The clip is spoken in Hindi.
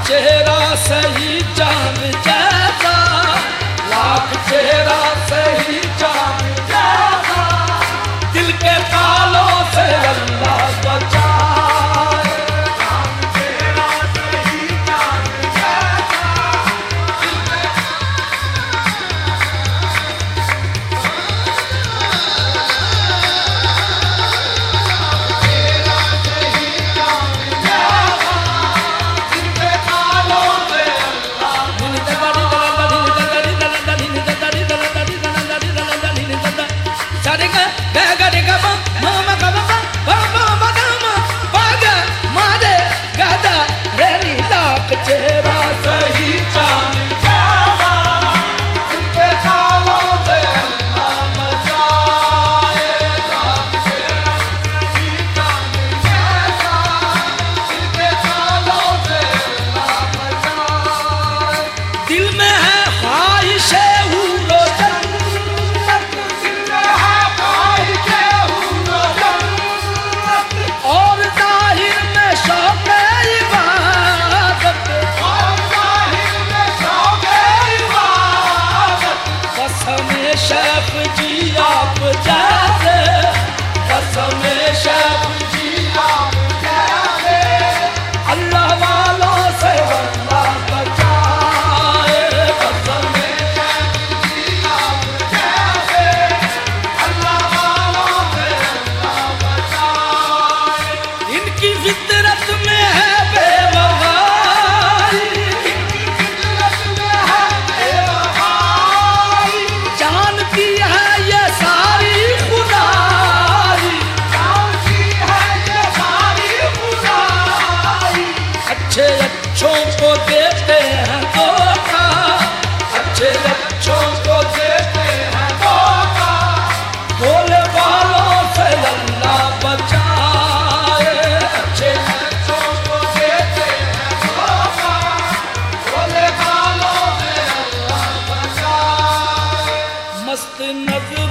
चेहरा सही चांद जैसा, लाख चेहरा सही चांद जैसा, दिल के तालों से अल्लाह बचाए। लाख चेहरा सही चांद जैसा, चेहरा सही चांद जैसा, जिनके तालों से अल्लाह बचाए। लाख चेहरा सही चांद जैसा, जिनके तालों से अल्लाह बचाए। दिल में है ख्वाहिशे हूरो जन्नत, दिल में है ख्वाहिशे हूरो जन्नत, और जाहिर में शौक़ शेख जी आप जैसे, कसम शेख जी आप जैसे, अल्लाह वालों से अल्लाह बचाए। कसम शेख जी आप जैसे, अल्लाह वालों से अल्लाह बचाए। इनकी फितरत में है बेवफाई, इनकी फितरत में है बेवफाई, जानती है ये सारी खुदाई, जानती है ये सारी खुदाई। अच्छे अच्छों को देते हैं धोखा, अच्छे अच्छों को देते हैं धोखा, भोले वालों से अल्लाह बचाए। अच्छे अच्छों को देते हैं धोखा, भोले वालों से अल्लाह बचाए। मस्त नजर